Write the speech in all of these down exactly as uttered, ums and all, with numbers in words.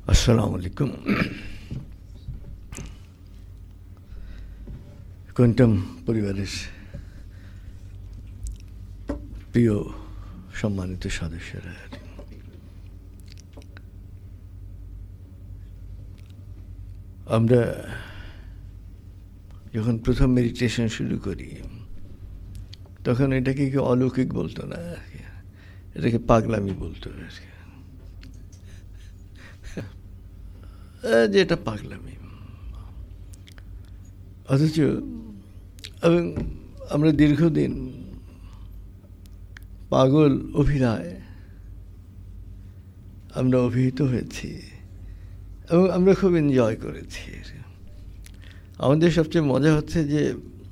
আসসালামু আলাইকুম। কোয়ান্টাম পরিবারের প্রিয় সম্মানিত সদস্যরা, আমরা যখন প্রথম মেডিটেশন শুরু করি তখন এটাকে কি অলৌকিক বলতো না, এটাকে পাগলামি বলতো আর কি, যে এটা পাগলামি। অথচ এবং আমরা দীর্ঘদিন পাগল অভিনয় আমরা অভিহিত হয়েছি এবং আমরা খুব এনজয় করেছি। আমাদের সবচেয়ে মজা হচ্ছে যে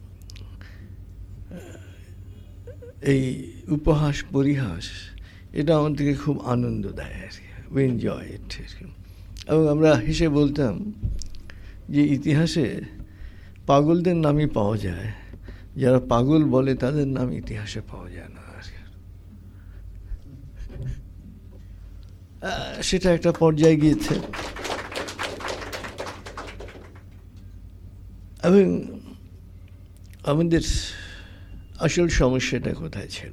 এই উপহাস পরিহাস এটা আমাদেরকে খুব আনন্দ দেয় আর কি, উই এনজয় ইট। এবং আমরা হেসে বলতাম যে ইতিহাসে পাগলদের নামই পাওয়া যায়, যারা পাগল বলে তাদের নাম ইতিহাসে পাওয়া যায় না। সেটা একটা পর্যায়ে গিয়েছে এবং আমাদের আসল সমস্যাটা কোথায় ছিল?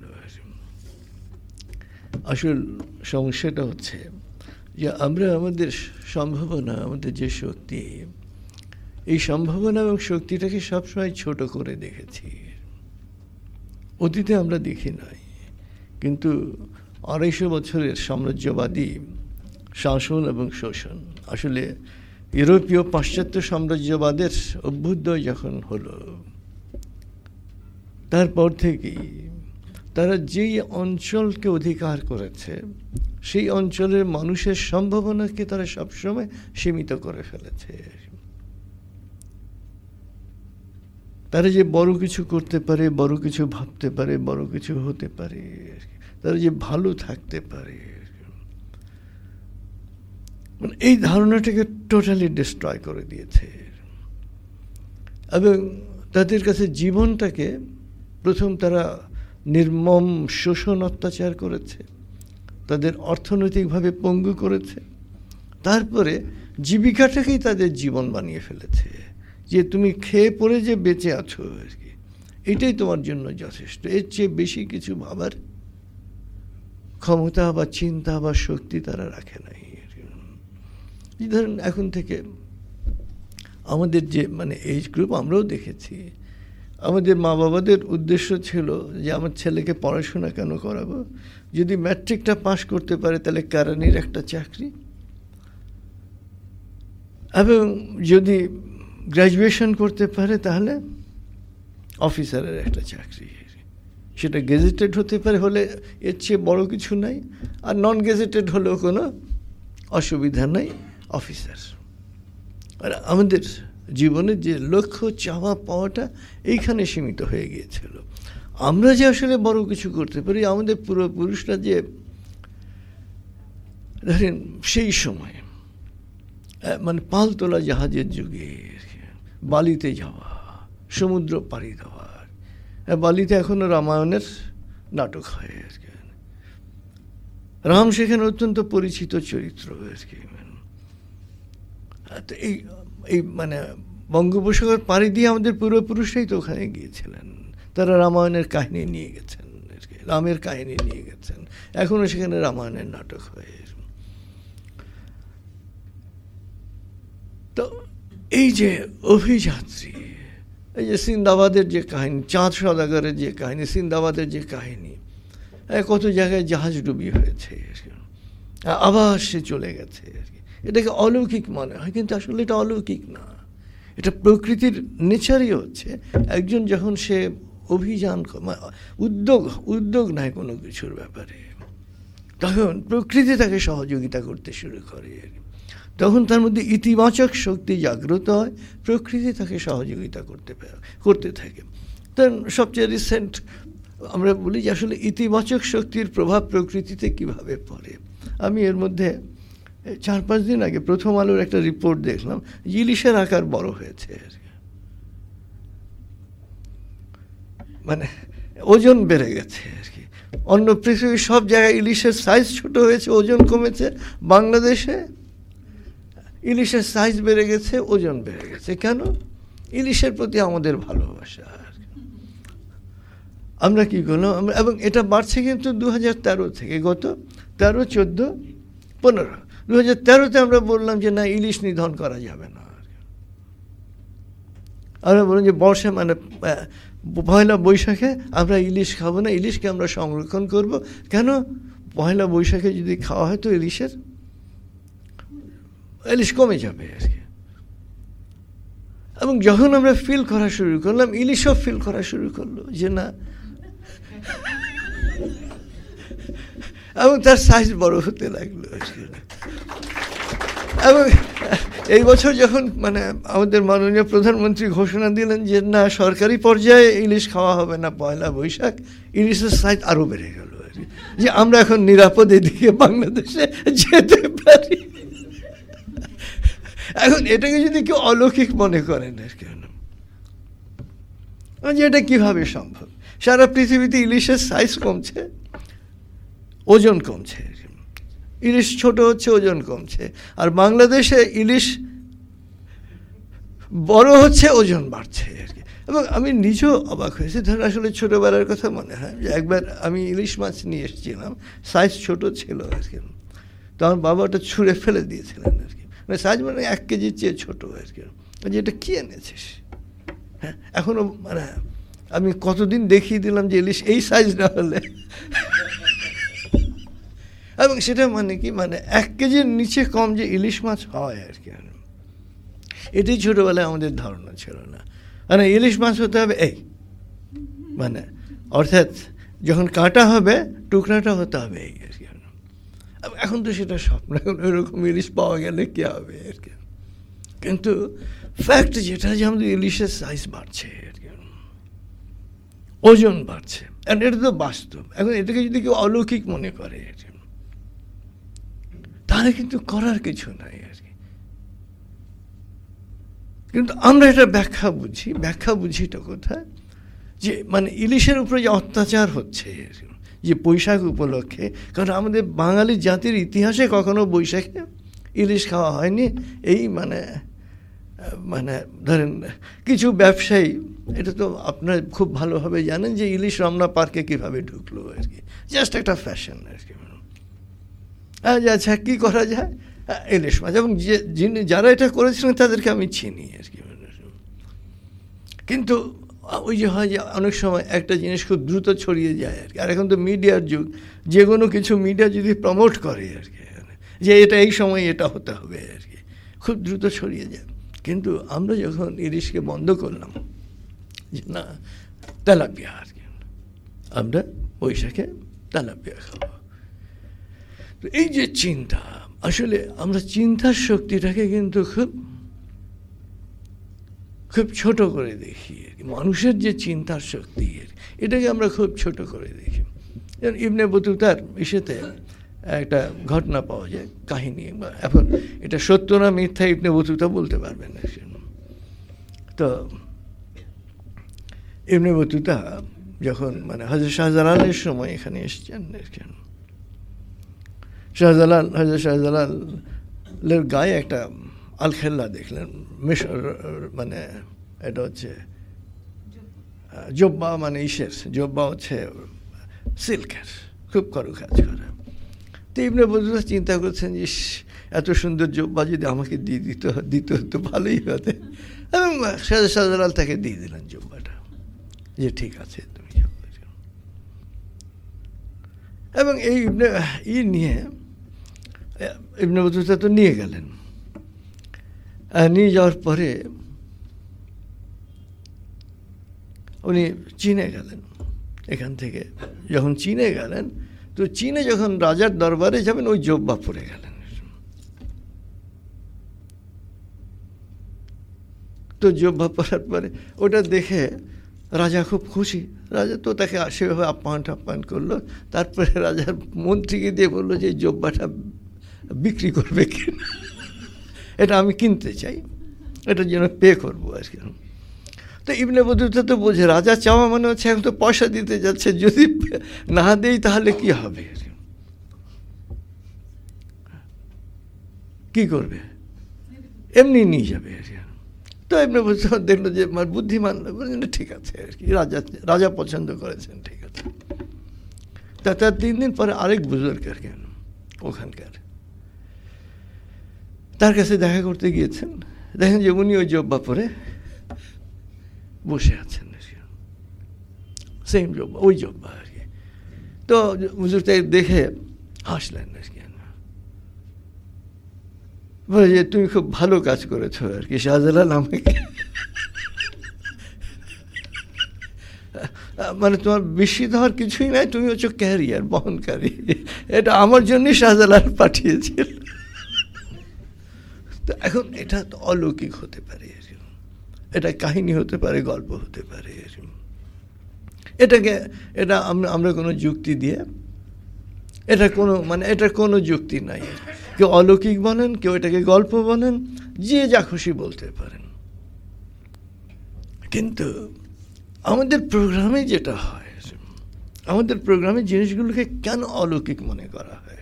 আসল সমস্যাটা হচ্ছে যে আমরা আমাদের সম্ভাবনা, আমাদের যে শক্তি, এই সম্ভাবনা এবং শক্তিটাকে সবসময় ছোট করে দেখেছি। অতীতে আমরা দেখি নাই, কিন্তু আড়াইশো বছরের সাম্রাজ্যবাদী শাসন এবং শোষণ, আসলে ইউরোপীয় পাশ্চাত্য সাম্রাজ্যবাদের অভ্যুদয় যখন হলো, তারপর থেকেই তারা যেই অঞ্চলকে অধিকার করেছে সেই অঞ্চলের মানুষের সম্ভাবনাকে তারা সবসময় সীমিত করে ফেলেছে। তারা যে বড় কিছু করতে পারে, বড় কিছু ভাবতে পারে, বড় কিছু হতে পারে, তারা যে ভালো থাকতে পারে, মানে এই ধারণাটাকে টোটালি ডিস্ট্রয় করে দিয়েছে। এবং তাদের কাছে জীবনটাকে প্রথম তারা নির্মম শোষণ অত্যাচার করেছে, তাদের অর্থনৈতিকভাবে পঙ্গু করেছে, তারপরে জীবিকাটাকেই তাদের জীবন বানিয়ে ফেলেছে, যে তুমি খেয়ে পড়ে যে বেঁচে আছো আর কি, এটাই তোমার জন্য যথেষ্ট। এর চেয়ে বেশি কিছু ভাবার ক্ষমতা বা চিন্তা বা শক্তি তারা রাখে নাই। ধরেন এখন থেকে আমাদের যে মানে এজ গ্রুপ, আমরাও দেখেছি, আমাদের মা বাবাদের উদ্দেশ্য ছিল যে আমার ছেলেকে পড়াশোনা কেন করাবো, যদি ম্যাট্রিকটা পাস করতে পারে তাহলে কেরানির একটা চাকরি, এবং যদি গ্র্যাজুয়েশন করতে পারে তাহলে অফিসারের একটা চাকরি, সেটা গেজেটেড হতে পারে, হলে এর চেয়ে বড় কিছু নাই, আর নন গেজেটেড হলেও কোনো অসুবিধা নাই, অফিসার। আর আমাদের জীবনের যে লক্ষ্য চাওয়া পাওয়াটা এইখানে সীমিত হয়ে গিয়েছিল। আমরা যে আসলে বড় কিছু করতে পারি, আমাদের পূর্বপুরুষরা যে ধরেন সেই সময় মানে পালতোলা জাহাজের যুগে বালিতে যাওয়া, সমুদ্র পাড়ি দেওয়া, বালিতে এখনো রামায়ণের নাটক হয় আর কি, রাম সেখানে অত্যন্ত পরিচিত চরিত্র আর কি। তো এই এই মানে বঙ্গোপসাগর পাড়ি দিয়ে আমাদের পূর্বপুরুষরাই তো ওখানে গিয়েছিলেন, তারা রামায়ণের কাহিনী নিয়ে গেছেন আর কি, রামের কাহিনী নিয়ে গেছেন, এখনো সেখানে রামায়ণের নাটক হয়। তো এই যে অভিযাত্রী, এই যে সিন্দাবাদের যে কাহিনী, চাঁদ সওদাগরের যে কাহিনী, সিন্দাবাদের যে কাহিনী, কত জায়গায় জাহাজ ডুবি হয়েছে, আবার সে চলে গেছে আর কি, এটাকে অলৌকিক মনে হয়, কিন্তু আসলে এটা অলৌকিক না, এটা প্রকৃতির নেচারই হচ্ছে একজন যখন সে অভিযান উদ্যোগ উদ্যোগ নেয় কোনো কিছুর ব্যাপারে, তখন প্রকৃতি তাকে সহযোগিতা করতে শুরু করে, তখন তার মধ্যে ইতিবাচক শক্তি জাগ্রত হয়, প্রকৃতি তাকে সহযোগিতা করতে করতে থাকে। তার সবচেয়ে রিসেন্ট আমরা বলি যে আসলে ইতিবাচক শক্তির প্রভাব প্রকৃতিতে কিভাবে পড়ে। আমি এর মধ্যে চার পাঁচ দিন আগে প্রথম আলোর একটা রিপোর্ট দেখলাম, ইলিশের আকার বড় হয়েছে, মানে ওজন বেড়ে গেছে আর কি। অন্য পৃথিবীর সব জায়গায় ইলিশের সাইজ ছোট হয়েছে, ওজন কমেছে, বাংলাদেশে ইলিশের সাইজ বেড়ে গেছে, ওজন বেড়ে গেছে। কেন? ইলিশের প্রতি আমাদের ভালোবাসা। আমরা কি করলাম, এবং এটা বাড়ছে কিন্তু দু হাজার তেরো থেকে, গত তেরো চোদ্দো পনেরো দু হাজার তেরোতে আমরা বললাম যে না, ইলিশ নিধন করা যাবে না। আমরা বললাম যে বর্ষা মানে পয়লা বৈশাখে আমরা ইলিশ খাবো না, ইলিশকে আমরা সংরক্ষণ করব। কেন? পয়লা বৈশাখে যদি খাওয়া হয় তো ইলিশের ইলিশ কমে যাবে আর কি। এবং যখন আমরা ফিল করা শুরু করলাম, ইলিশও ফিল করা শুরু করলো যে না, এবং তার সাইজ বড় হতে লাগলো। এবং এই বছর যখন মানে আমাদের মাননীয় প্রধানমন্ত্রী ঘোষণা দিলেন যে না, সরকারি পর্যায়ে ইলিশ খাওয়া হবে না পয়লা বৈশাখ, ইলিশের সাইজ আরও বেড়ে গেল আর কি, যে আমরা এখন নিরাপদ এদিকে বাংলাদেশে যেতে পারি। এখন এটাকে যদি কেউ অলৌকিক মনে করেন আর কেন, যে এটা কীভাবে সম্ভব? সারা পৃথিবীতে ইলিশের সাইজ কমছে, ওজন কমছে, ইলিশ ছোট হচ্ছে, ওজন কমছে, আর বাংলাদেশে ইলিশ বড় হচ্ছে, ওজন বাড়ছে আর কি। এবং আমি নিজেও অবাক হয়েছি। ধরুন আসলে ছোটোবেলার কথা মনে হয় যে একবার আমি ইলিশ মাছ নিয়ে এসেছিলাম, সাইজ ছোট ছিল আর কি, তো আমার বাবা ওটা ছুঁড়ে ফেলে দিয়েছিলেন আর কি। মানে সাইজ মানে এক কেজির চেয়ে ছোটো আর কি, যে এটা কী এনেছিস? হ্যাঁ, এখনও মানে আমি কতদিন দেখিয়ে দিলাম যে ইলিশ এই সাইজ না হলে, এবং সেটা মানে কি, মানে এক কেজির নিচে কম যে ইলিশ মাছ হয় আর কি। এটাই ছোটোবেলায় আমাদের ধারণা ছিল না। মানে ইলিশ মাছ হতে হবে এই, মানে অর্থাৎ যখন কাটা হবে টুকরাটা হতে হবে এই আর কি। এখন তো সেটা স্বপ্ন, এখন ওইরকম ইলিশ পাওয়া গেলে কী হবে আর কি। কিন্তু ফ্যাক্ট যেটা, যে আমাদের ইলিশের সাইজ বাড়ছে আর কি, ওজন বাড়ছে, আর এটা তো বাস্তব। এখন এটাকে যদি কেউ অলৌকিক মনে করে আর কি, তাহলে কিন্তু করার কিছু নাই আর কি। কিন্তু আমরা এটা ব্যাখ্যা বুঝি, ব্যাখ্যা বুঝিটা কোথায়? যে মানে ইলিশের উপরে যে অত্যাচার হচ্ছে যে বৈশাখ উপলক্ষে, কারণ আমাদের বাঙালি জাতির ইতিহাসে কখনো বৈশাখে ইলিশ খাওয়া হয়নি। এই মানে মানে ধরেন কিছু ব্যবসায়ী, এটা তো আপনারা খুব ভালোভাবে জানেন যে ইলিশ রমনা পার্কে কীভাবে ঢুকলো আর কি, জাস্ট একটা ফ্যাশন আর কি। আচ্ছা, কী করা যায়, ইলিশ মাছ। এবং যে যিনি যারা এটা করেছিলেন তাদেরকে আমি চিনি আর কি। কিন্তু ওই যে হয় যে অনেক সময় একটা জিনিস খুব দ্রুত ছড়িয়ে যায় আর কি। আর এখন তো মিডিয়ার যুগ, যে কোনো কিছু মিডিয়া যদি প্রমোট করে আর কি, যে এটা এই সময় এটা হতে হবে আর কি, খুব দ্রুত ছড়িয়ে যায়। কিন্তু আমরা যখন ইলিশকে বন্ধ করলাম যে না, তেলাপিয়া আর কি, আমরা বৈশাখে তেলাপিয়া খাবো, তো এই যে চিন্তা, আসলে আমরা চিন্তার শক্তিটাকে কিন্তু খুব খুব ছোট করে দেখি। মানুষের যে চিন্তার শক্তি, এটাকে আমরা খুব ছোট করে দেখি। যেমন ইবনে বতুতার ইসেতে একটা ঘটনা পাওয়া যায়, কাহিনী। এখন এটা সত্য না মিথ্যা ইবনে বতুতা বলতে পারবেন না। তো ইবনে বতুতা যখন মানে হযরত শাহজালালের সময় এখানে এসেছেন, শাহজালাল হযরত শাহজালালের গায়ে একটা আলখেল্লা দেখলেন, মিশর মানে এটা হচ্ছে জব্বা, মানে ইসের জব্বা হচ্ছে সিল্কের, খুব কারুকাজ করা। তো ইবনে বতুতা চিন্তা করছেন যে এত সুন্দর জব্বা যদি আমাকে দিয়ে দিত দিত তো ভালোই হতে, এবং শাহজালাল তাকে দিয়ে দিলেন জব্বাটা, যে ঠিক আছে তুমি। এবং এই ইবনে ই নিয়ে ইবনে বতুতা তো নিয়ে গেলেন। নিয়ে যাওয়ার পরে উনি চীনে গেলেন। এখান থেকে যখন চীনে গেলেন, তো চীনে যখন রাজার দরবারে যাবেন, ওই জব্বা পরে গেলেন। তো জব্বা পরার পরে ওটা দেখে রাজা খুব খুশি। রাজা তো তাকে সেভাবে আপ্যায়ন টাপ্যায়ন করলো। তারপরে রাজার মন্ত্রীকে দিয়ে বললো যে এই জব্বাটা বিক্রি করবে কিনা, এটা আমি কিনতে চাই, এটার জন্য পে করবো আর কি। তো ইবনে বতুতা তো বোঝে রাজা চাওয়া মানে হচ্ছে এখন তো পয়সা দিতে যাচ্ছে, যদি না দেই তাহলে কি হবে, কি করবে। এমনি নিয়ে যাবে আর কি। তো এমনি বলছে, দেখলো যে আমার বুদ্ধিমান, বলছেন ঠিক আছে আর কি, রাজা রাজা পছন্দ করেছেন, ঠিক আছে। তা তার তিন দিন পরে আরেক বুজুর্গ আর কেন ওখানকার, তার কাছে দেখা করতে গিয়েছেন। দেখেন যে উনি ওই জব্বা পরে বসে আছেন, সেম জব্বা, ওই জব্বা আর কি। তো বুজুর্গটা দেখে হাসলেন আর কি, বলে যে তুমি খুব ভালো কাজ করেছো আর কি শাহজালাল, আমাকে মানে তোমার বিস্মিত হওয়ার কিছুই নাই, তুমি হচ্ছে ক্যারিয়ার বহনকারী, এটা আমার জন্যই শাহজালাল পাঠিয়েছিল। তো এখন এটা তো অলৌকিক হতে পারে, এটা কাহিনী হতে পারে, গল্প হতে পারে, এটাকে এটা আমরা আমরা কোনো যুক্তি দিয়ে, এটা কোনো মানে এটার কোনো যুক্তি নাই। কেউ অলৌকিক বলেন, কেউ এটাকে গল্প বলেন, যে যা খুশি বলতে পারেন। কিন্তু আমাদের প্রোগ্রামে যেটা হয়, আমাদের প্রোগ্রামে জিনিসগুলোকে কেন অলৌকিক মনে করা হয়?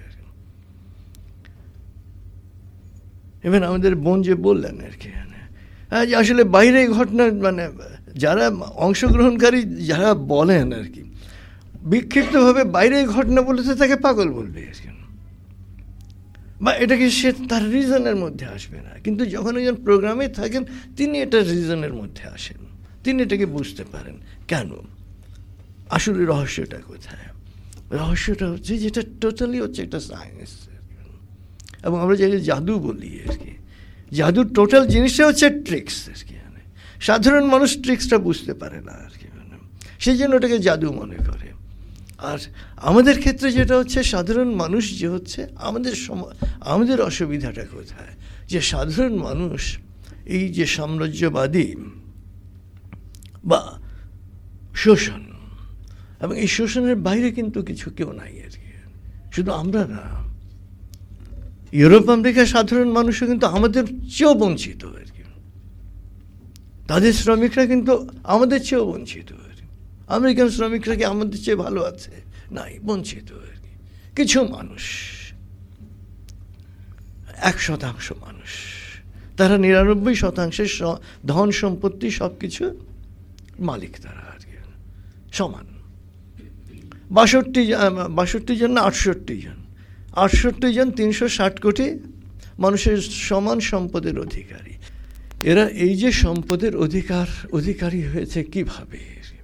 এবার আমাদের বোন যে বললেন আর কি, আসলে বাইরে ঘটনা মানে যারা অংশগ্রহণকারী যারা বলেন আর কি, বিক্ষিপ্তভাবে বাইরে ঘটনা বলেছে তাকে পাগল বলবে আর কি, বা এটাকে সে তার রিজনের মধ্যে আসবে না। কিন্তু যখন একজন প্রোগ্রামে থাকেন তিনি এটা রিজনের মধ্যে আসেন, তিনি এটাকে বুঝতে পারেন কেন, আসলে রহস্যটা কোথায়। রহস্যটা হচ্ছে যেটা টোটালি হচ্ছে একটা সায়েন্স, এবং আমরা যে জাদু বলি আর কি, জাদুর টোটাল জিনিসটা হচ্ছে ট্রিক্স আর কি। সাধারণ মানুষ ট্রিক্সটা বুঝতে পারে না আর কি, সেই জন্য ওটাকে জাদু মনে করে। আর আমাদের ক্ষেত্রে যেটা হচ্ছে, সাধারণ মানুষ যে হচ্ছে আমাদের আমাদের অসুবিধাটা কোথায়, যে সাধারণ মানুষ এই যে সাম্রাজ্যবাদী বা শোষণ, এবং এই শোষণের বাইরে কিন্তু কিছু কেউ নাই আর কি, শুধু আমরা না, ইউরোপ আমেরিকার সাধারণ মানুষও কিন্তু আমাদের চেয়েও বঞ্চিত আর কি, তাদের শ্রমিকরা কিন্তু আমাদের চেয়েও বঞ্চিত আর কি। আমেরিকান শ্রমিকরা কি আমাদের চেয়ে ভালো আছে? নাই, বঞ্চিত আর কি। কিছু মানুষ, এক শতাংশ মানুষ, তারা নিরানব্বই শতাংশের ধন সম্পত্তি সব কিছু মালিক, তারা আর কি সমান। বাষট্টি বাষট্টি জন না আটষট্টি জন আটষট্টি জন তিনশো ষাট কোটি মানুষের সমান সম্পদের অধিকারী। এরা এই যে সম্পদের অধিকার অধিকারী হয়েছে কিভাবে?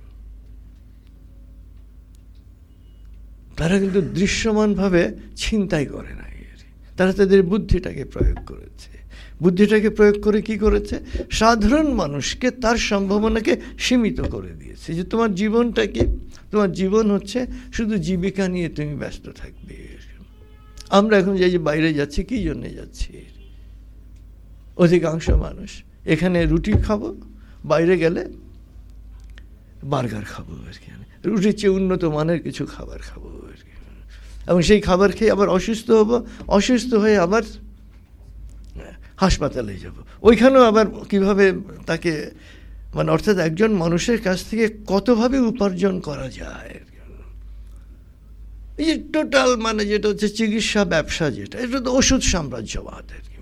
তারা কিন্তু দৃশ্যমানভাবে ছিনতাই করে নাই, তারা তাদের বুদ্ধিটাকে প্রয়োগ করেছে। বুদ্ধিটাকে প্রয়োগ করে কি করেছে? সাধারণ মানুষকে তার সম্ভাবনাকে সীমিত করে দিয়েছে, যে তোমার জীবনটা কি, তোমার জীবন হচ্ছে শুধু জীবিকা নিয়ে তুমি ব্যস্ত থাকবে। আমরা এখন যে যে বাইরে যাচ্ছি, কি জন্যে যাচ্ছি? অধিকাংশ মানুষ এখানে রুটি খাবো, বাইরে গেলে বার্গার খাবো আর কি, রুটির চেয়ে উন্নত মানের কিছু খাবার খাবো আর কি, এবং সেই খাবার খেয়ে আবার অসুস্থ হব, অসুস্থ হয়ে আবার হাসপাতালে যাব, ওইখানেও আবার কিভাবে তাকে মানে অর্থাৎ একজন মানুষের কাছ থেকে কতভাবে উপার্জন করা যায়, এই যে টোটাল মানে যেটা হচ্ছে চিকিৎসা ব্যবসা, যেটা এটা তো ওষুধ সাম্রাজ্যবাদ আর কি।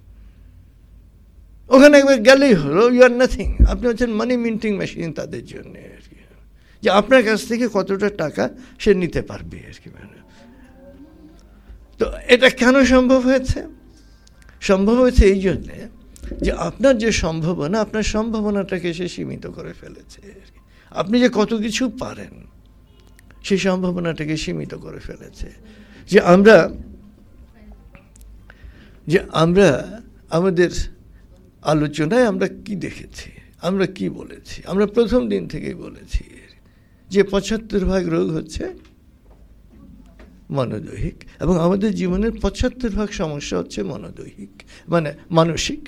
ওখানে একবার গেলেই হলো, ইউ আর নাথিং, আপনি হচ্ছেন মানি মিন্টিং মেশিন তাদের জন্য আর কি, যে আপনার কাছ থেকে কতটা টাকা সে নিতে পারবে আর কি। মানে তো এটা কেন সম্ভব হয়েছে? সম্ভব হয়েছে এই জন্যে যে আপনার যে সম্ভাবনা, আপনার সম্ভাবনাটাকে সে সীমিত করে ফেলেছে। আপনি যে কত কিছু পারেন সেই সম্ভাবনাটাকে সীমিত করে ফেলেছে। যে আমরা যে আমরা আমাদের আলোচনায় আমরা কি দেখেছি, আমরা কি বলেছি, আমরা প্রথম দিন থেকেই বলেছি যে পঁচাত্তর ভাগ রোগ হচ্ছে মনোদৈহিক, এবং আমাদের জীবনের পঁচাত্তর ভাগ সমস্যা হচ্ছে মনোদৈহিক, মানে মানসিক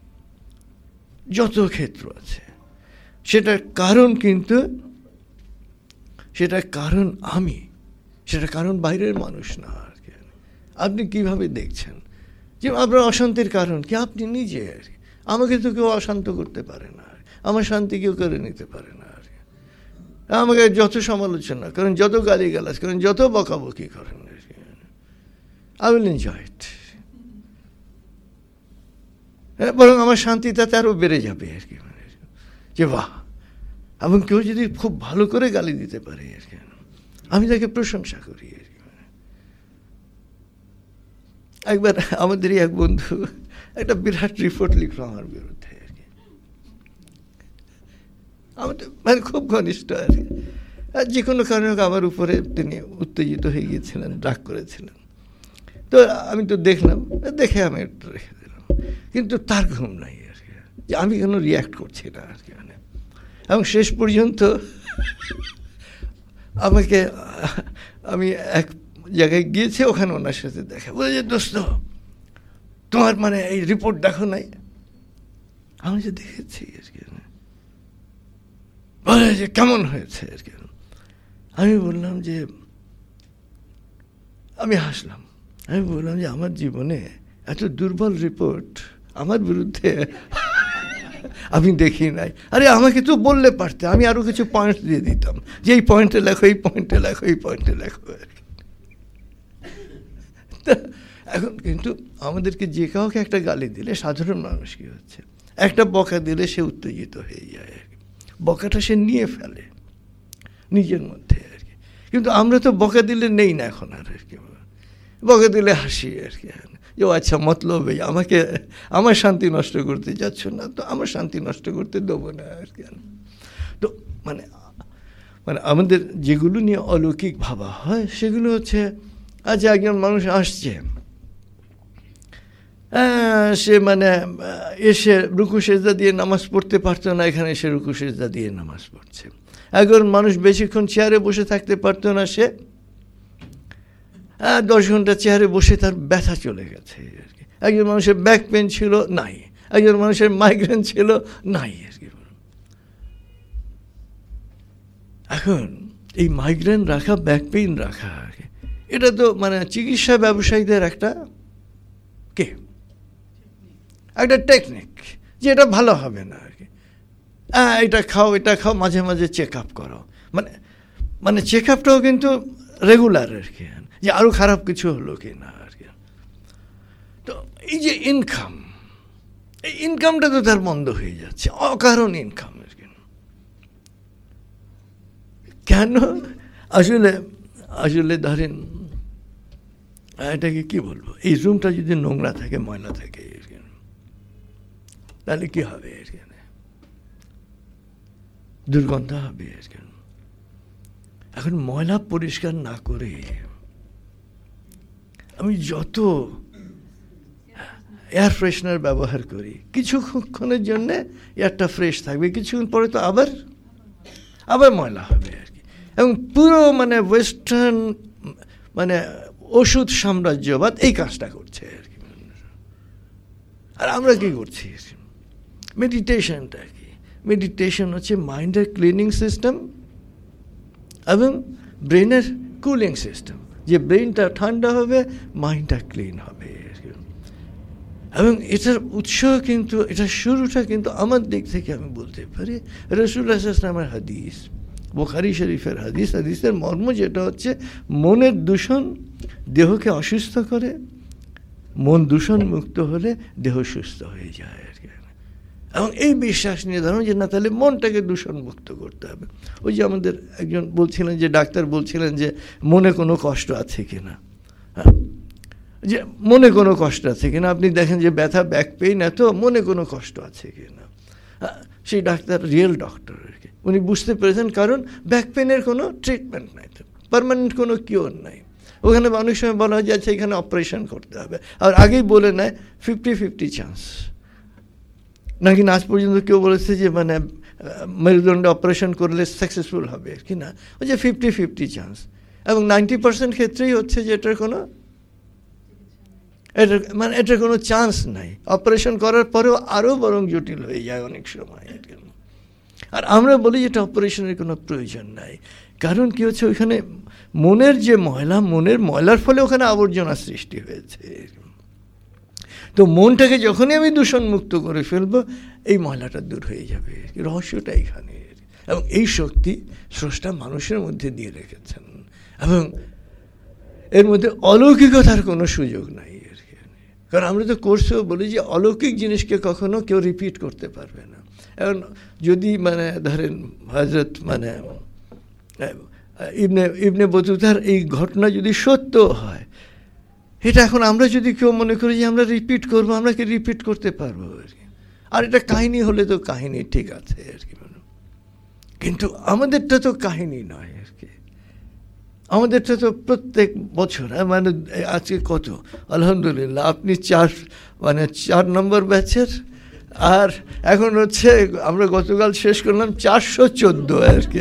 যত ক্ষেত্র আছে। সেটার কারণ কিন্তু সেটার কারণ আমি, সেটা কারণ বাইরের মানুষ না আর কি। আপনি কিভাবে দেখছেন যে আপনার অশান্তির কারণ কি? আপনি নিজে আর কি। আমাকে তো কেউ অশান্ত করতে পারে না, আমার শান্তি কেউ করে নিতে পারে না আর কি। আমাকে যত সমালোচনা করেন, যত গালিগালাজ করেন, যত বকাবকি করেন, আই উইল এনজয় ইট। বরং আমার শান্তি তাতে আরও বেড়ে যাবে আর কি, মানে যে বাহ। এবং কেউ যদি খুব ভালো করে গালি দিতে পারে আর কি, আমি তাকে প্রশংসা করি আর কি। একবার আমাদেরই এক বন্ধু একটা বিরাট রিপোর্ট লিখলো আমার বিরুদ্ধে আর কি, আমাদের মানে খুব ঘনিষ্ঠ আর কি। আর যে কোনো কারণে আমার উপরে তিনি উত্তেজিত হয়ে গিয়েছিলেন, রাগ করেছিলেন। তো আমি তো দেখলাম, দেখে আমি একটু রেখে দিলাম, কিন্তু তার ঘুম নাই আর কি, যে আমি কেন রিয়্যাক্ট করছি না আর কি। মানে এবং শেষ পর্যন্ত আমাকে, আমি এক জায়গায় গিয়েছি, ওখানে ওনার সাথে দেখা, বলে যে দোস্ত তোমার মানে এই রিপোর্ট দেখো নাই? আমি যে দেখেছি আর কি। বলে যে কেমন হয়েছে আর কি। আমি বললাম যে, আমি হাসলাম, আমি বললাম যে আমার জীবনে এত দুর্বল রিপোর্ট আমার বিরুদ্ধে আমি দেখি নাই। আরে আমাকে তো বললে পারতে, আমি আরো কিছু পয়েন্ট দিয়ে দিতাম, যে এই পয়েন্টে লেখো, এই পয়েন্টে লেখো, এই পয়েন্টে লেখো। এখন কিন্তু আমাদেরকে যে কাউকে একটা গালি দিলে সাধারণ মানুষ কি হচ্ছে, একটা বকা দিলে সে উত্তেজিত হয়ে যায় আর কি, বকাটা সে নিয়ে ফেলে নিজের মধ্যে আর কি। কিন্তু আমরা তো বকা দিলে নেই না এখন আর কি, বকা দিলে হাসি আর কি, যে আচ্ছা মতলব এই আমাকে, আমার শান্তি নষ্ট করতে যাচ্ছ না, তো আমার শান্তি নষ্ট করতে দেবো না আর কি। তো মানে মানে আমাদের যেগুলো নিয়ে অলৌকিক ভাবা হয় সেগুলো হচ্ছে, আচ্ছা একজন মানুষ আসছে, সে মানে এসে রুকু সেজদা দিয়ে নামাজ পড়তে পারতো না, এখানে এসে রুকু সেজদা দিয়ে নামাজ পড়ছে। একজন মানুষ বেশিক্ষণ চেয়ারে বসে থাকতে পারতো না, সে দশ ঘন্টা চেয়ারে বসে তার ব্যথা চলে গেছে আর কি। একজন মানুষের ব্যাক পেন ছিল, নাই। একজন মানুষের মাইগ্রেন ছিল, নাই আর কি। এখন এই মাইগ্রেন রাখা, ব্যাক পেইন রাখা, এটা তো মানে চিকিৎসা ব্যবসায়ীদের একটা কে একটা টেকনিক, যে এটা ভালো হবে না আর কি, হ্যাঁ এটা খাও, এটা খাও, মাঝে মাঝে চেক আপ করো। মানে মানে চেক আপটাও কিন্তু রেগুলার আর কি, যে আরও খারাপ কিছু হলো কি না আর কি। তো এই যে ইনকাম, এই ইনকামটা তো তার বন্ধ হয়ে যাচ্ছে, অকারণ ইনকাম আর কি। কেন? আসলে আসলে ধরেন, এটাকে কি বলবো, এই রুমটা যদি নোংরা থাকে, ময়লা থাকে, তাহলে কি হবে? দুর্গন্ধ হবে। এখন ময়লা পরিষ্কার না করে আমি যত এয়ার ফ্রেশনার ব্যবহার করি, কিছুক্ষণের জন্য এয়ারটা ফ্রেশ থাকবে, কিছুক্ষণ পরে তো আবার আবার ময়লা হবে আর কি। এবং পুরো মানে ওয়েস্টার্ন মানে ওষুধ সাম্রাজ্যবাদ এই কাজটা করছে আর কি। আর আমরা কি করছি? মেডিটেশনটা কি? মেডিটেশন হচ্ছে মাইন্ডের ক্লিনিং সিস্টেম এবং ব্রেনের কুলিং সিস্টেম, যে ব্রেনটা ঠান্ডা হবে, মাইন্ডটা ক্লিন হবে। এবং এটার উৎস কিন্তু, এটার শুরুটা কিন্তু আমার দিক থেকে আমি বলতে পারি রাসূলুল্লাহ সাল্লাল্লাহু আলাইহি ওয়াসাল্লামের হাদিস, বুখারী শরীফের হাদিস। হাদিসের মর্ম যেটা হচ্ছে, মনের দূষণ দেহকে অসুস্থ করে, মন দূষণ মুক্ত হলে দেহ সুস্থ হয়ে যায় আর কি। এবং এই বিশ্বাস নিয়ে ধরুন যে না, তাহলে মনটাকে দূষণ মুক্ত করতে হবে। ওই যে আমাদের একজন বলছিলেন, যে ডাক্তার বলছিলেন যে মনে কোনো কষ্ট আছে কিনা, হ্যাঁ, যে মনে কোনো কষ্ট আছে কিনা, আপনি দেখেন যে ব্যথা, ব্যাক পেইন, এত মনে কোনো কষ্ট আছে কিনা। সেই ডাক্তার রিয়েল ডক্টর আর কি, উনি বুঝতে পেরেছেন, কারণ ব্যাক পেনের কোনো ট্রিটমেন্ট নাই, পার্মানেন্ট কোনো কিওর নাই। ওখানে অনেক সময় বলা হয় যে আচ্ছা এখানে অপারেশন করতে হবে, আর আগেই বলে নেয় ফিফটি ফিফটি চান্স। নাকি আজ পর্যন্ত কেউ বলেছে যে মানে মেরুদণ্ডে অপারেশন করলে সাকসেসফুল হবে কি না, ওই যে ফিফটি ফিফটি চান্স। এবং নাইনটি পার্সেন্ট ক্ষেত্রেই হচ্ছে যে এটার কোনো এটার মানে এটার কোনো চান্স নাই। অপারেশন করার পরেও আরও বরং জটিল হয়ে যায় অনেক সময়। আর আমরা বলি এটা অপারেশনের কোনো প্রয়োজন নাই, কারণ কি হচ্ছে, ওইখানে মনের যে ময়লা, মনের ময়লার ফলে ওখানে আবর্জনা সৃষ্টি হয়েছে। তো মনটাকে যখনই আমি দূষণ মুক্ত করে ফেলবো, এই ময়লাটা দূর হয়ে যাবে। রহস্যটা এখানে। এবং এই শক্তি স্রষ্টা মানুষের মধ্যে দিয়ে রেখেছেন, এবং এর মধ্যে অলৌকিকতার কোনো সুযোগ নাই। কারণ আমরা তো কোর্সেও বলি যে অলৌকিক জিনিসকে কখনো কেউ রিপিট করতে পারবে না। এখন যদি মানে ধরেন হযরত মানে ইবনে ইবনে বতুতার এই ঘটনা যদি সত্য হয়, এটা এখন আমরা যদি কেউ মনে করি যে আমরা রিপিট করবো, আমরা কি রিপিট করতে পারবো আর কি? আর এটা কাহিনী হলে তো কাহিনী ঠিক আছে আর কি, কিন্তু আমাদেরটা তো কাহিনী নয় আর কি। আমাদেরটা তো প্রত্যেক বছর, মানে আজকে কত, আলহামদুলিল্লাহ আপনি চার মানে চার নম্বর ব্যাচের, আর এখন হচ্ছে আমরা গতকাল শেষ করলাম চারশো চোদ্দো আর কি।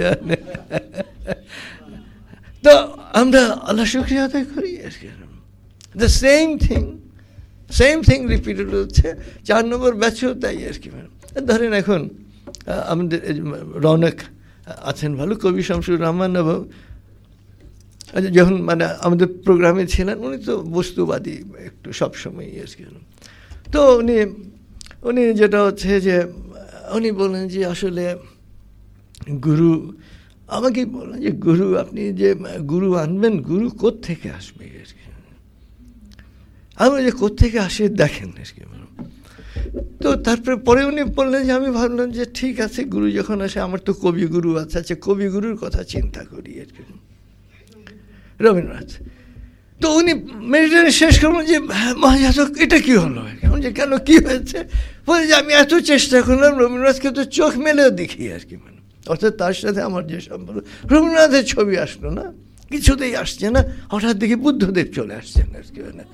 তো আমরা আল্লাহ শুকরিয়া আদায় করি আর কি। The same thing same thing repeated হচ্ছে, চার নম্বর ব্যাচেও তাই আর কি। ধরেন এখন আমাদের রৌনক আছেন ভালো, কবি শামসুর রহমান বাবু যখন মানে আমাদের প্রোগ্রামে ছিলেন, উনি তো বস্তুবাদী একটু সবসময় আর কি। তো উনি উনি যেটা হচ্ছে যে উনি বলেন যে আসলে গুরু, আমাকে বলেন যে গুরু আপনি যে গুরু আনবেন, গুরু কোত্থেকে আসবে আর কি? আমি যে কোত্থেকে আসে দেখেন আর কি। তো তারপরে পরে উনি বললেন যে আমি ভাবলাম যে ঠিক আছে, গুরু যখন আসে, আমার তো কবিগুরু আছে, আচ্ছা কবিগুরুর কথা চিন্তা করি আর কি, রবীন্দ্রনাথ। তো উনি মেডিটেশন শেষ করলেন যে মহাজাত এটা কী হলো, যে কেন কী হয়েছে? বলে যে আমি এত চেষ্টা করলাম রবীন্দ্রনাথকে তো চোখ মেলেও দেখি আর কি, মানে অর্থাৎ তার সাথে আমার যে সম্পর্ক, রবীন্দ্রনাথের ছবি আসলো না, কিছুতেই আসছে না, হঠাৎ দেখি বুদ্ধদেব চলে আসছেন আর কি। মানে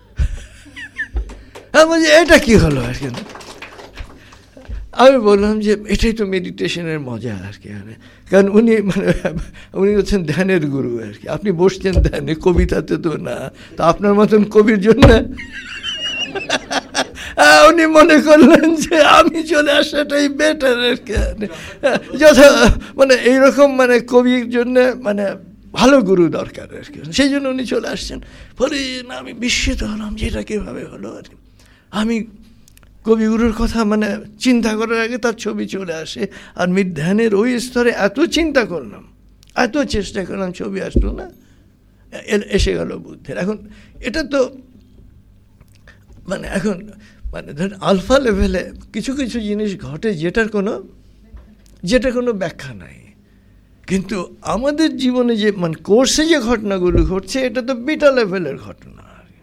বলছি এটা কী হলো আর কি? আমি বললাম যে এটাই তো মেডিটেশনের মজা আর কি, মানে কারণ উনি মানে উনি হচ্ছেন ধ্যানের গুরু আর কি। আপনি বসছেন ধ্যানে, কবিতাতে তো না, তো আপনার মতন কবির জন্য উনি মনে করলেন যে আমি চলে আসাটাই বেটার আর কি, যথা মানে এইরকম মানে কবির জন্য মানে ভালো গুরু দরকার আর কি, সেই জন্য উনি চলে আসছেন। বলি না, আমি বিস্মিত হলাম যে এটা কীভাবে হলো আর কি। আমি কবিগুরুর কথা মানে চিন্তা করার আগে তার ছবি চলে আসে, আর আমি ধ্যানের ওই স্তরে এত চিন্তা করলাম, এত চেষ্টা করলাম, ছবি আসলো না, এসে গেল বুদ্ধের। এখন এটা তো মানে এখন মানে ধর আলফা লেভেলে কিছু কিছু জিনিস ঘটে যেটার কোনো যেটা কোনো ব্যাখ্যা নাই, কিন্তু আমাদের জীবনে যে মানে কোর্সে যে ঘটনাগুলো ঘটছে, এটা তো বিটা লেভেলের ঘটনা।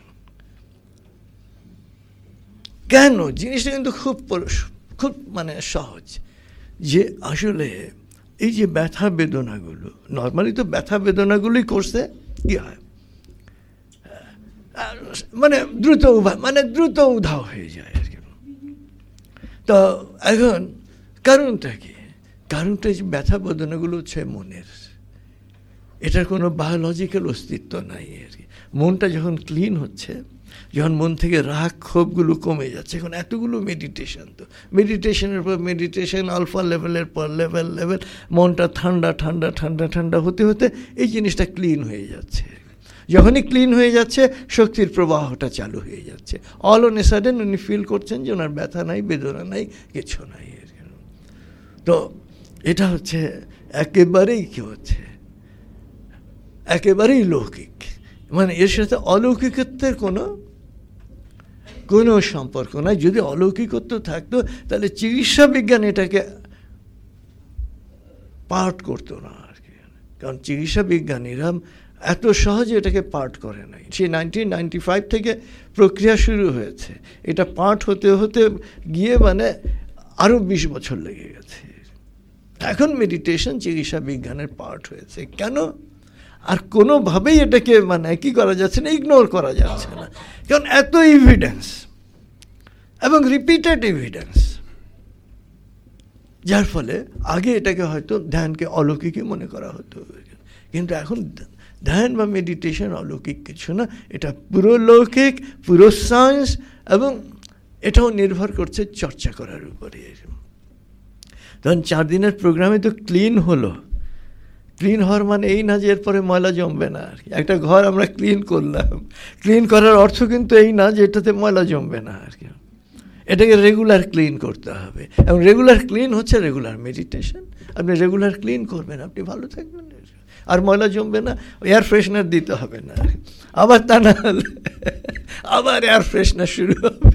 কেন? জিনিসটা কিন্তু খুব খুব মানে সহজ, যে আসলে এই যে ব্যথা বেদনাগুলো, নর্মালি তো ব্যথা বেদনাগুলোই করছে কি হয় মানে দ্রুত মানে দ্রুত উধাও হয়ে যায় আর কি। তো এখন কারণটা কি? কারণটা যে ব্যথা বেদনাগুলো হচ্ছে মনের, এটার কোনো বায়োলজিক্যাল অস্তিত্ব নাই আর কি। মনটা যখন ক্লিন হচ্ছে, যখন মন থেকে রাগ ক্ষোভগুলো কমে যাচ্ছে, এখন এতগুলো মেডিটেশন, তো মেডিটেশনের পর মেডিটেশন, আলফা লেভেলের পর লেভেল লেভেল, মনটা ঠান্ডা ঠান্ডা ঠান্ডা ঠান্ডা হতে হতে এই জিনিসটা ক্লিন হয়ে যাচ্ছে। যখনই ক্লিন হয়ে যাচ্ছে, শক্তির প্রবাহটা চালু হয়ে যাচ্ছে। অল অন এ সাডেন উনি ফিল করছেন যে ওনার ব্যথা নাই, বেদনা নাই, কিছু নাই। তো এটা হচ্ছে একেবারেই কি হচ্ছে, একেবারেই লৌকিক, মানে এর সাথে অলৌকিকত্বের কোনো কোনো সম্পর্ক নাই। যদি অলৌকিকত্ব থাকতো তাহলে চিকিৎসা বিজ্ঞান এটাকে পার্ট করতো না আর কি, কারণ চিকিৎসা বিজ্ঞানীরা এত সহজে এটাকে পার্ট করে নাই। সেই নাইনটিন নাইনটি ফাইভ থেকে প্রক্রিয়া শুরু হয়েছে, এটা পার্ট হতে হতে গিয়ে মানে আরও বিশ বছর লেগে গেছে। এখন মেডিটেশন চিকিৎসা বিজ্ঞানের পার্ট হয়েছে। কেন? আর কোনোভাবেই এটাকে মানে কি করা যাচ্ছে না, ইগনোর করা যাচ্ছে না, কারণ এত এভিডেন্স এবং রিপিটেড এভিডেন্স, যার ফলে আগে এটাকে হয়তো ধ্যানকে অলৌকিকই মনে করা হতো, কিন্তু এখন ধ্যান বা মেডিটেশন অলৌকিক কিছু না, এটা পুরো লৌকিক, পুরো সায়েন্স, এবং এটাও নির্ভর করছে চর্চা করার উপরে। তখন চার দিনের প্রোগ্রামে তো ক্লিন হলো। ক্লিন হওয়ার মানে এই না যে এরপরে ময়লা জমবে না আর কি। একটা ঘর আমরা ক্লিন করলাম, ক্লিন করার অর্থ কিন্তু এই না যে এটাতে ময়লা জমবে না আর কি। এটাকে রেগুলার ক্লিন করতে হবে, এবং রেগুলার ক্লিন হচ্ছে রেগুলার মেডিটেশন। আপনি রেগুলার ক্লিন করবেন, আপনি ভালো থাকবেন, আর ময়লা জমবে না, এয়ার ফ্রেশনার দিতে হবে না। আবার তা না হলে আবার এয়ার ফ্রেশনার শুরু হবে।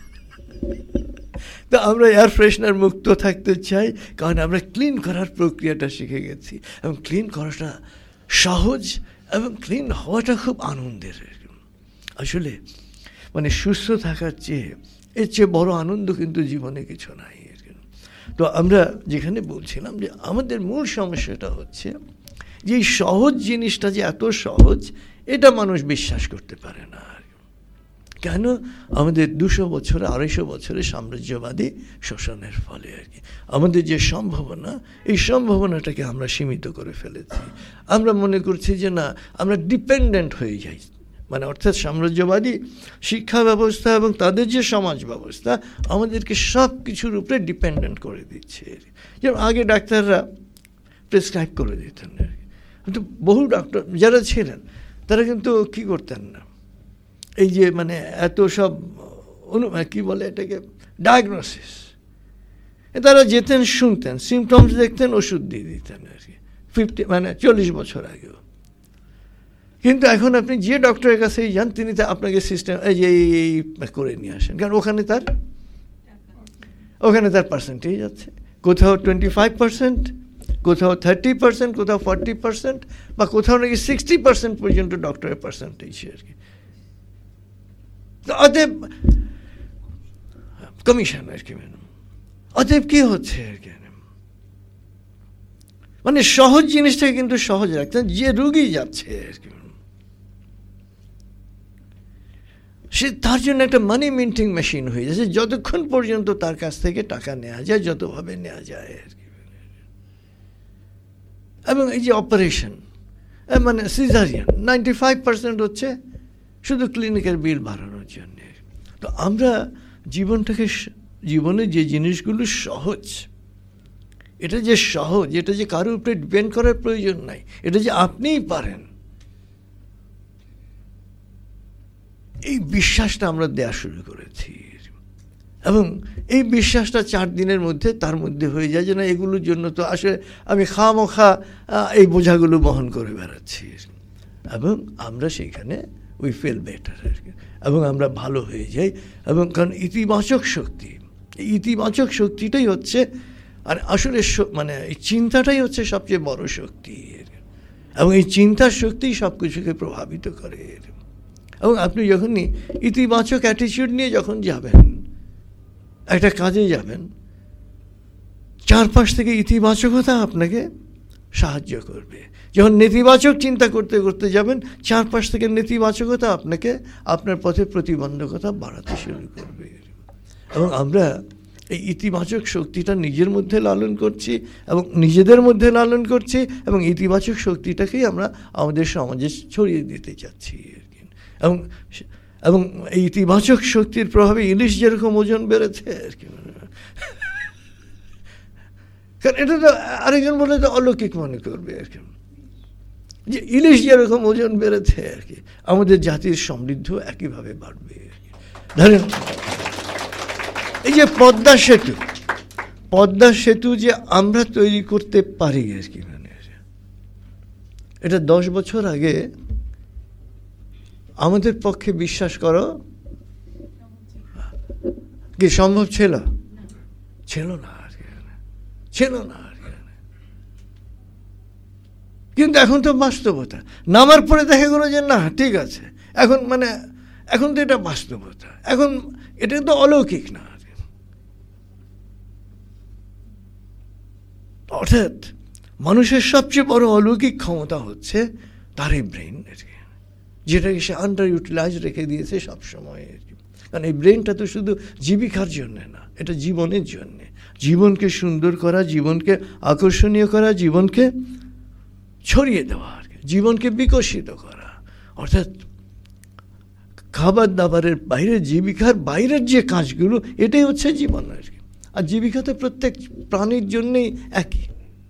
তো আমরা এয়ার ফ্রেশনার মুক্ত থাকতে চাই, কারণ আমরা ক্লিন করার প্রক্রিয়াটা শিখে গেছি, এবং ক্লিন করাটা সহজ, এবং ক্লিন হওয়াটা খুব আনন্দের। আসলে মানে সুস্থ থাকার চেয়ে এর চেয়ে বড় আনন্দ কিন্তু জীবনে কিছু নাই। তো আমরা যেখানে বলছিলাম যে আমাদের মূল সমস্যাটা হচ্ছে যে এই সহজ জিনিসটা যে এত সহজ, এটা মানুষ বিশ্বাস করতে পারে না। কেন? আমাদের দুশো বছরে আড়াইশো বছরে সাম্রাজ্যবাদী শোষণের ফলে আর কি আমাদের যে সম্ভাবনা, এই সম্ভাবনাটাকে আমরা সীমিত করে ফেলেছি। আমরা মনে করছি যে না, আমরা ডিপেন্ডেন্ট হয়ে যাই, মানে অর্থাৎ সাম্রাজ্যবাদী শিক্ষা ব্যবস্থা এবং তাদের যে সমাজ ব্যবস্থা আমাদেরকে সব কিছুর উপরে ডিপেন্ডেন্ট করে দিচ্ছে। যেমন আগে ডাক্তাররা প্রেসক্রাইব করে দিতেন, কিন্তু বহু ডাক্তার যারা ছিলেন তারা কিন্তু কী করতেন না, এই যে মানে এত সব অনু কী বলে এটাকে ডায়াগনোসিস, তারা যেতেন, শুনতেন, সিমটমস দেখতেন, ওষুধ দিয়ে দিতেন আর কি, ফিফটি মানে চল্লিশ বছর আগেও। কিন্তু এখন আপনি যে ডক্টরের কাছেই যান, তিনি তা আপনাকে সিস্টেম এই যে এই করে নিয়ে আসেন, কারণ ওখানে তার ওখানে তার পার্সেন্টেজ আছে, কোথাও টোয়েন্টি ফাইভ পার্সেন্ট, কোথাও থার্টি পার্সেন্ট, কোথাও ফর্টি পার্সেন্ট, বা কোথাও নাকি সিক্সটি পার্সেন্ট পর্যন্ত ডক্টরের পার্সেন্টেজ আর কি। অতএব কমিশন আর কি, অতএব কি হচ্ছে আর কি, মানে সহজ জিনিসটাকে কিন্তু সহজ রাখতেন, যে রুগী যাচ্ছে আর কি সে তার জন্য একটা মানি মিন্টিং মেশিন হয়ে যাচ্ছে, যতক্ষণ পর্যন্ত তার কাছ থেকে টাকা নেওয়া যায়, যতভাবে নেওয়া যায় আর কি। এবং এই যে অপারেশন মানে সিজারিয়ান, নাইনটি ফাইভ পার্সেন্ট হচ্ছে শুধু ক্লিনিকের বিল বাড়ানোর জন্য। তো আমরা জীবনটাকে, জীবনে যে জিনিসগুলো সহজ, এটা যে সহজ, এটা যে কারোর উপরে ডিপেন্ড করার প্রয়োজন নাই, এটা যে আপনিই পারেন, এই বিশ্বাসটা আমরা দেয়া শুরু করেছি। এবং এই বিশ্বাসটা চার দিনের মধ্যে তার মধ্যে হয়ে যায় যে না, এগুলোর জন্য তো আসলে আমি খামোখা এই বোঝাগুলো বহন করে বেড়াচ্ছি, এবং আমরা সেইখানে উই ফিল বেটার আর কি, এবং আমরা ভালো হয়ে যাই। এবং কারণ ইতিবাচক শক্তি, এই ইতিবাচক শক্তিটাই হচ্ছে, আর আসলে মানে এই চিন্তাটাই হচ্ছে সবচেয়ে বড় শক্তি, এবং এই চিন্তার শক্তি সব কিছুকে প্রভাবিত করে। এবং আপনি যখনই ইতিবাচক অ্যাটিটিউড নিয়ে যখন যাবেন, একটা কাজে যাবেন, চারপাশ থেকে ইতিবাচকতা আপনাকে সাহায্য করবে। যখন নেতিবাচক চিন্তা করতে করতে যাবেন, চারপাশ থেকে নেতিবাচকতা আপনাকে আপনার পথে প্রতিবন্ধকতা বাড়াতে শুরু করবে। এবং আমরা এই ইতিবাচক শক্তিটা নিজের মধ্যে লালন করছি, এবং নিজেদের মধ্যে লালন করছি, এবং ইতিবাচক শক্তিটাকেই আমরা আমাদের সমাজে ছড়িয়ে দিতে চাচ্ছি। এবং এবং এই ইতিবাচক শক্তির প্রভাবে ইলিশ যেরকম ওজন বেড়েছে আর কি, কারণ এটা তো আরেকজন বলে তো অলৌকিক মনে করবে আর কি, যে ইলিশ যেরকম ওজন বেড়েছে আর কি, আমাদের জাতির সমৃদ্ধ একইভাবে বাড়বে। ধরেন এই যে পদ্মা সেতু, পদ্মা সেতু যে আমরা তৈরি করতে পারি আর কি, মানে এটা দশ বছর আগে আমাদের পক্ষে বিশ্বাস করো কি সম্ভব ছিল? ছিল না আর কি, ছিল না আর কি। কিন্তু এখন তো বাস্তবতা, নামার পরে দেখা গেল যে না ঠিক আছে, এখন মানে এখন তো এটা বাস্তবতা, এখন এটা তো অলৌকিক না। অর্থাৎ মানুষের সবচেয়ে বড় অলৌকিক ক্ষমতা হচ্ছে তার এই ব্রেন, যেটাকে সে আন্ডার ইউটিলাইজ রেখে দিয়েছে সবসময়। কারণ এই ব্রেনটা তো শুধু জীবিকার জন্য না, এটা জীবনের জন্যে, জীবনকে সুন্দর করা, জীবনকে আকর্ষণীয় করা, জীবনকে ছড়িয়ে দেওয়া আর কি, জীবনকে বিকশিত করা। অর্থাৎ খাবার দাবারের বাইরে, জীবিকার বাইরের যে কাজগুলো, এটাই হচ্ছে জীবন আর কি। আর জীবিকা তো প্রত্যেক প্রাণীর জন্যেই একই।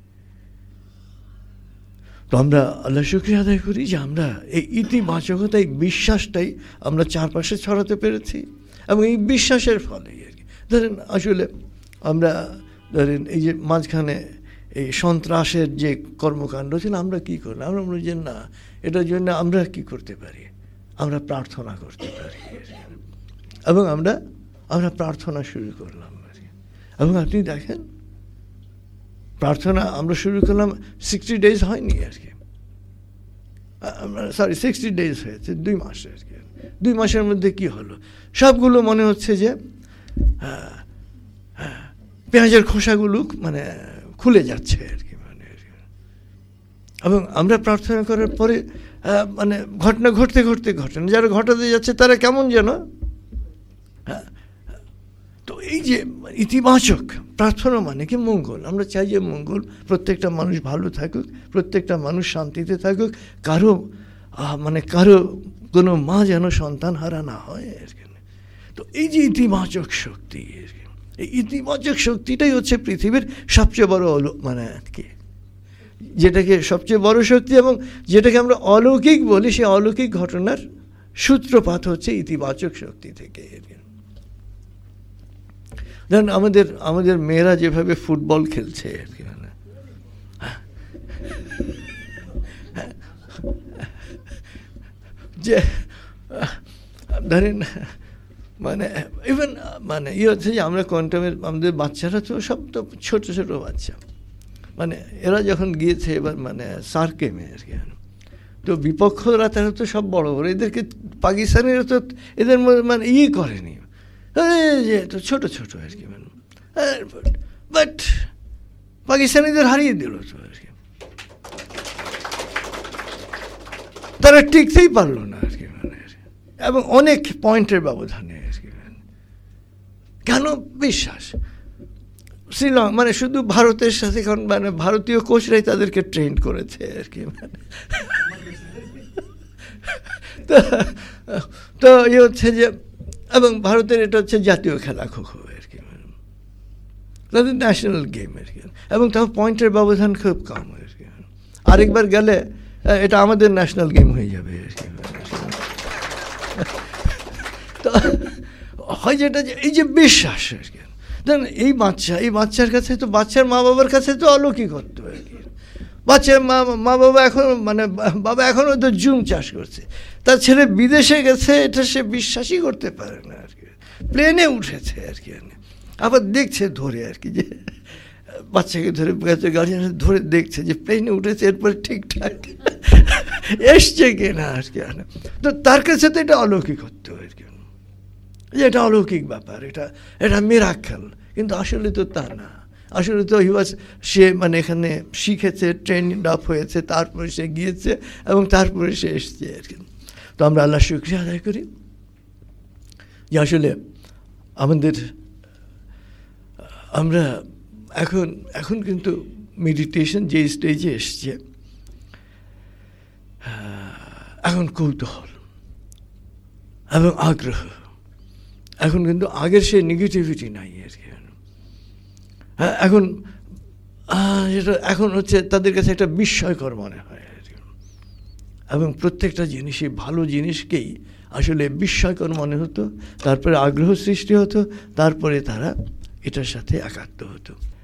তো আমরা আল্লাহ শুকরিয়া আদায় করি যে আমরা এই ইতিবাচকতা, এই বিশ্বাসটাই আমরা চারপাশে ছড়াতে পেরেছি। এবং এই বিশ্বাসের ফলে আর কি, ধরেন আসলে আমরা ধরেন এই যে মাঝখানে এই সন্ত্রাসের যে কর্মকাণ্ড ছিল, আমরা কী করলাম, আমরা বলি যে না, এটার জন্য আমরা কী করতে পারি, আমরা প্রার্থনা করতে পারি। এবং আমরা আমরা প্রার্থনা শুরু করলাম, এবং আপনি দেখেন প্রার্থনা আমরা শুরু করলাম, সিক্সটি ডেজ হয়নি আর কি, সরি সিক্সটি ডেজ হয়েছে, দুই মাসে আর কি। দুই মাসের মধ্যে কি হলো, সবগুলো মনে হচ্ছে যে পেঁয়াজের খোসাগুলো মানে খুলে যাচ্ছে আর কি, মানে এবং আমরা প্রার্থনা করার পরে মানে ঘটনা ঘটতে ঘটতে ঘটনা যারা ঘটাতে যাচ্ছে তারা কেমন যেন, হ্যাঁ। তো এই যে ইতিবাচক প্রার্থনা মানে কি মঙ্গল, আমরা চাই যে মঙ্গল, প্রত্যেকটা মানুষ ভালো থাকুক, প্রত্যেকটা মানুষ শান্তিতে থাকুক, কারো মানে কারো কোনো মা যেন সন্তান হারা না হয় আর কি। তো এই যে ইতিবাচক শক্তি, এই ইতিবাচক শক্তিটাই হচ্ছে পৃথিবীর সবচেয়ে বড় মানে কি, যেটাকে সবচেয়ে বড় শক্তি এবং যেটাকে আমরা অলৌকিক বলি, সেই অলৌকিক ঘটনার সূত্রপাত হচ্ছে ইতিবাচক শক্তি থেকে। ধরেন আমাদের আমাদের মেয়েরা যেভাবে ফুটবল খেলছে আর কি, মানে যে ধরেন মানে ইভেন মানে ইয়ে হচ্ছে যে আমরা কোয়ান্টামের আমাদের বাচ্চারা তো সব তো ছোট ছোট বাচ্চা, মানে এরা যখন গিয়েছে এবার মানে সার্কেমে আর কি, তো বিপক্ষরা তারা তো সব বড় বড়, এদেরকে পাকিস্তানিরা তো এদের মানে ইয়ে করেনি, যে তো ছোট ছোট আর কি, মানে বাট পাকিস্তানিদের হারিয়ে দিল তো আর কি, তারা টিকতেই পারলো না আর কি, মানে এবং অনেক পয়েন্টের ব্যবধানে আর কি। কেন? বিশ্বাস। শ্রীলঙ্কা মানে শুধু ভারতের সাথে এখন মানে ভারতীয় কোচরাই তাদেরকে ট্রেন করেছে আর কি, মানে তো ইয়ে হচ্ছে যে, এবং ভারতের এটা হচ্ছে জাতীয় খেলা খো খো আর কি, তাদের ন্যাশনাল গেম আর কি, এবং তাও পয়েন্টের ব্যবধান খুব কম আর কি। আরেকবার গেলে এটা আমাদের ন্যাশনাল গেম হয়ে যাবে আর কি। তো হয় যেটা যে এই যে বিশ্বাস আর কি, ধরেন এই বাচ্চা এই বাচ্চার কাছে তো বাচ্চার মা বাবার কাছে তো অলৌকিকত্ব আর কি। বাচ্চার মা মা বাবা এখন মানে বাবা এখনও তো জুম চাষ করছে, তার ছেলে বিদেশে গেছে, এটা সে বিশ্বাসই করতে পারে না আর কি। প্লেনে উঠেছে আর কি, আবার দেখছে ধরে আর কি, যে বাচ্চাকে ধরে গার্জিয়ান ধরে দেখছে যে প্লেনে উঠেছে, এরপরে ঠিকঠাক এসছে কিনা আর কি। তো তার কাছে তো এটা অলৌকিকত্ব আর কি, যে এটা অলৌকিক ব্যাপার, এটা এটা মিরাক্কেল, কিন্তু আসলে তো তা না। আসলে তো হি ওয়াজ সে মানে এখানে শিখেছে, ট্রেন আপ হয়েছে, তারপরে সে গিয়েছে এবং তারপরে সে এসছে আর কি। তো আমরা আল্লাহ শুকরিয়া আদায় করি যে আসলে আমাদের আমরা এখন এখন কিন্তু মেডিটেশন যে স্টেজে এসছে, এখন কৌতূহল এবং আগ্রহ, এখন কিন্তু আগের সে নেগেটিভিটি নাই আর কি। হ্যাঁ, এখন যেটা এখন হচ্ছে তাদের কাছে একটা বিস্ময়কর মনে হয় আর কি, এবং প্রত্যেকটা জিনিসই ভালো জিনিসকেই আসলে বিস্ময়কর মনে হতো, তারপরে আগ্রহ সৃষ্টি হতো, তারপরে তারা এটার সাথে একাত্ম হতো।